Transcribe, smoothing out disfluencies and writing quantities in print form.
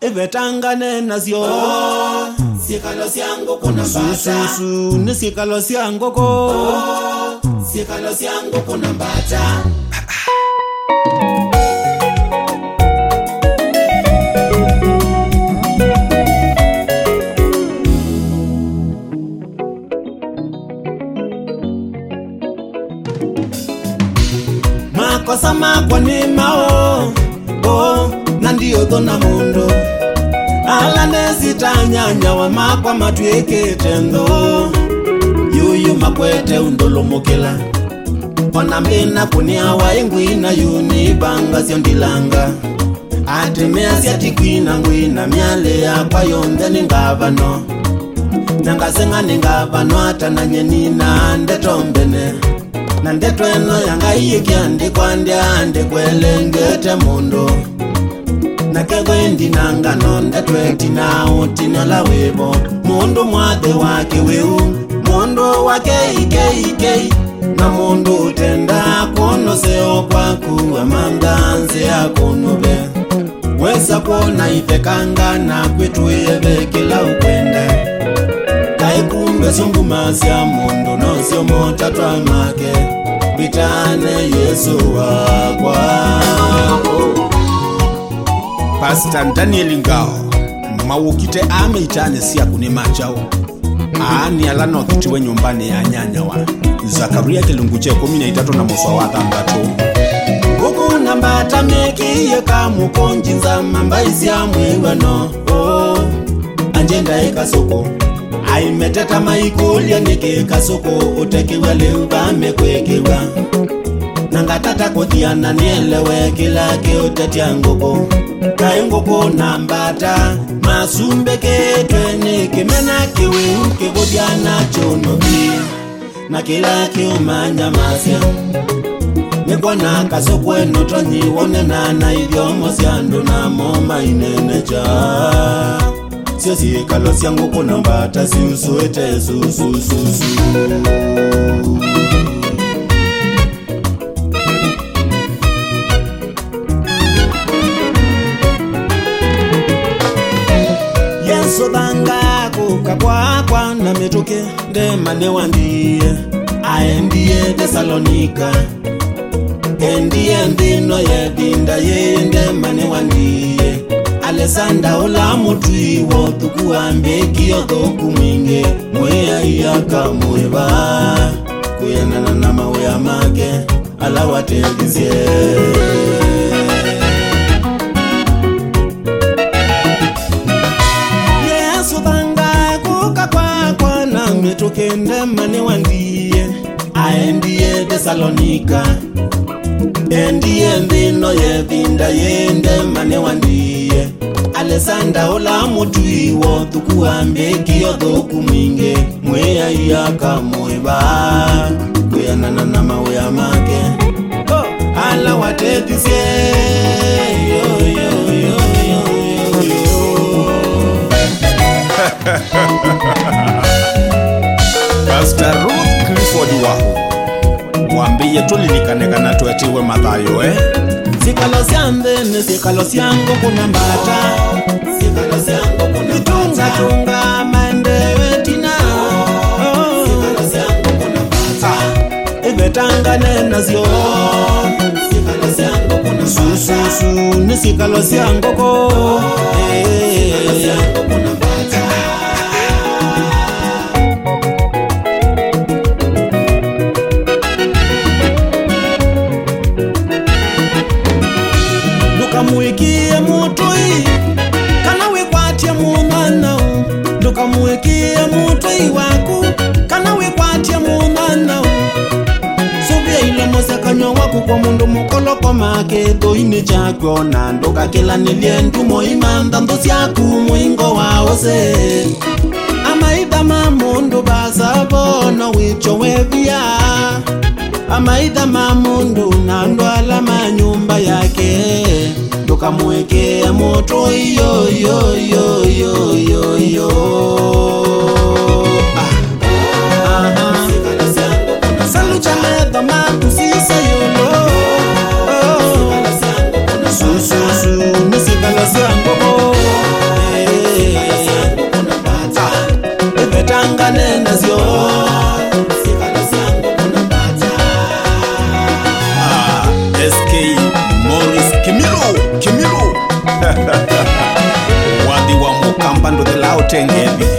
Evetangane nazio Sikalo siango kuna mbata Susu ni sikalo siango ko Sikalo siango kuna mbata Makosa makwa ni mao Nandiyo dona mundo Ala nesitanyanya wa makwa matweke tendo Yuyu makwete undolo mokela Wanambina kunia wa ingwina yuni banga ziondilanga Atemea siati kwina ngwina miale ya kwa yonde ningavano Nangasenga ningavano ata nanyenina ndetombene Nandetweno yanga iye kiandi kwa ndiande kwelengete mundo Nakegwendi nangano ndetweti nao tinala webo Mundo mwade wake weu Mundo wake ike Na mundo utenda kono seo kwa kuwa manganze ya konube Wesa kuona ifekanga na kwetu ebe kila ukwende Kaikumbe sungu masi ya mundo no sio motatu amake Bitane Yesu wakwa Pastor Daniel Ngao Mawukite ame itane siya kunima chao Aani alano kitiwe nyumbani ya nyanya wa Zakaria kilunguche 13 na moswa wa thambatu Huku nambata meki ye kamu konjinza mambaisi ya mwingano Anjenda eka soko Aimeteta maikulia nike kasoko Utekiwa leuba mekwekiwa Nangatata kuthiana nielewe kila kiutetia ngoko Kaingoko nambata Masumbe ketwe nikimena kiwe Kibodiana chonobi Na kila kiumanya masya Nikwana kasokwe notonyi Wonena na idiomo siando na moma ineneja Siasi kalosi yangu kuna mbata Si usuete susu Yesu danga kuka kwa na metoke Ndemane wandie Aendie Thessalonika Endie ndino ye binda ye Ndemane wandie Alessandra ula mutui wotukuambe kiyotoku mwinge Mwea iyaka mweba Kuyanana na mawe ya make Ala wategizie Yesu banga kuka kwa na metoke Ndemane wandie Aendie Thessalonika Endie ndino ye binda ye Ndemane wandie Alessandra ula mutui wotukuambe kiyotoku mwinge Mwea iyaka mweba Kuyanana na mawe ya make Ala wategizie Pastor Ruth Clifford waho Wambiye tulilikaneka na tuetiwe Mathayo Sikalo siambe ni sikalo siango kuna mbata Sikalo siango kuna mbata Tunga mandewe tina Sikalo siango kuna mbata Evetangane nazio Sikalo siango kuna mbata Susu ni sikalo siango ko Sikalo siango kuna mbata Muikie mutui kana wikwatie munana Nduka muikie mutui waku kana wikwatie munana Subia ile mosekanyo waku kwa mundu mukolo kwa make Toini chakyo na ndoka kila niliendu moimanda Ndosi yaku muingo waose Amaida mamundu basabo na wicho wevia Amaida mamundu na ndwala manyumba yake Ndoka mwekea moto yo Salu chameda matu sisa yolo Susu nisikala siango utengebi